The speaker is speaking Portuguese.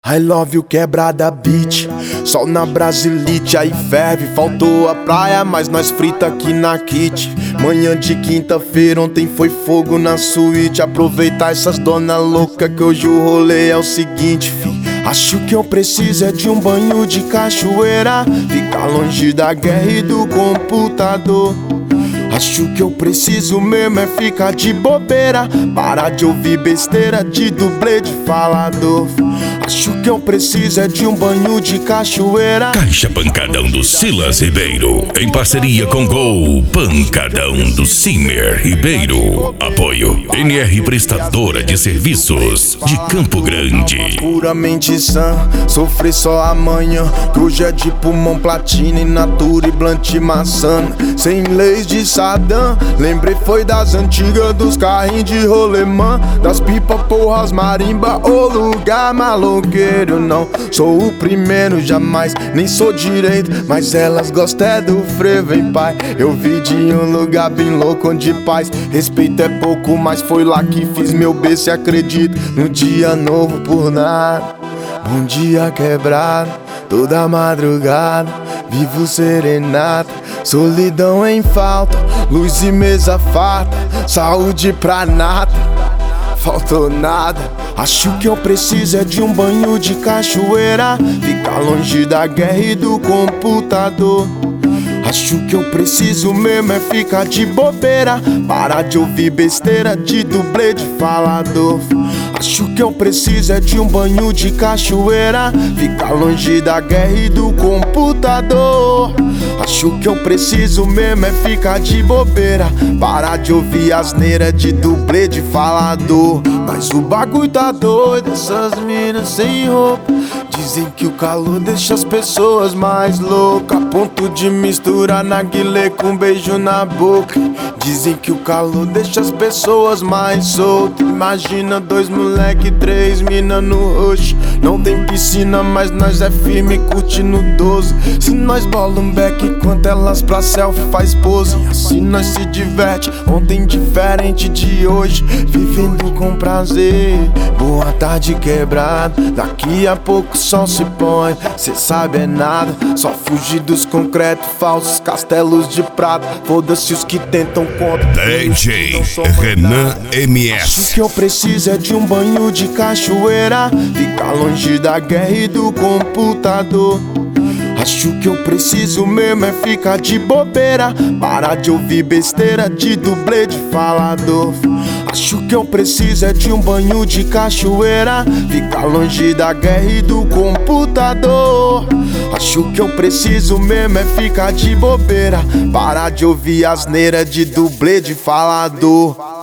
I love you quebrada beat, sol na Brasilite, aí ferve. Faltou a praia, mas nós frita aqui na kit. Manhã de quinta-feira, ontem foi fogo na suíte. Aproveitar essas dona louca que hoje o rolê é o seguinte, fi. Acho que eu preciso é de um banho de cachoeira, ficar longe da guerra e do computador. Acho que eu preciso mesmo é ficar de bobeira, parar de ouvir besteira de dublê de falador. Acho que eu preciso é de um banho de cachoeira. Caixa Pancadão do Silas Ribeiro, em parceria com Gol Pancadão do Cimer Ribeiro. Apoio NR Prestadora de Serviços de Campo Grande. Puramente sã, sofrer só amanhã, que hoje é de pulmão, platina e natura e blunt maçã. Sem leis de Saddam, lembrei foi das antigas, dos carrinhos de rolemã, das pipa, porras, marimba, ô lugar maloqueiro. Não sou o primeiro, jamais, nem sou direito, mas elas gostam é do frevo, hein pai. Eu vi de um lugar bem louco onde paz, respeito é pouco, mas foi lá que fiz meu berço e acredito no dia novo por nada. Bom dia quebrado, toda madrugada, vivo serenata, solidão em falta, luz e mesa farta, saúde pra nada, faltou nada. Acho que eu preciso é de um banho de cachoeira, ficar longe da guerra e do computador. Acho que eu preciso mesmo é ficar de bobeira, parar de ouvir besteira de dublê de falador. Acho que eu preciso é de um banho de cachoeira, ficar longe da guerra e do computador. Acho que eu preciso mesmo é ficar de bobeira, parar de ouvir asneira de dublê de falador. Mas o bagulho tá doido, essas minas sem roupa dizem que o calor deixa as pessoas mais loucas, a ponto de misturar narguilé com beijo na boca. Dizem que o calor deixa as pessoas mais soltas. Imagina dois moleque, três mina no rush. Não tem piscina, mas nós é firme, curte no 12. Se nós bola um back enquanto elas pra selfie faz pose, assim nós se diverte, ontem diferente de hoje, vivendo com prazer. Boa tarde quebrado, daqui a pouco o sol se põe. Cê sabe é nada, só fugir dos concretos falsos, castelos de prata. Foda-se os que tentam contra. DJ Renan MS. Acho que eu preciso é de um banho de cachoeira, ficar longe da guerra e do computador. Acho que eu preciso mesmo é ficar de bobeira, parar de ouvir besteira de dublê de falador. Acho que eu preciso é de um banho de cachoeira, ficar longe da guerra e do computador. Acho que eu preciso mesmo é ficar de bobeira, parar de ouvir asneira de dublê de falador.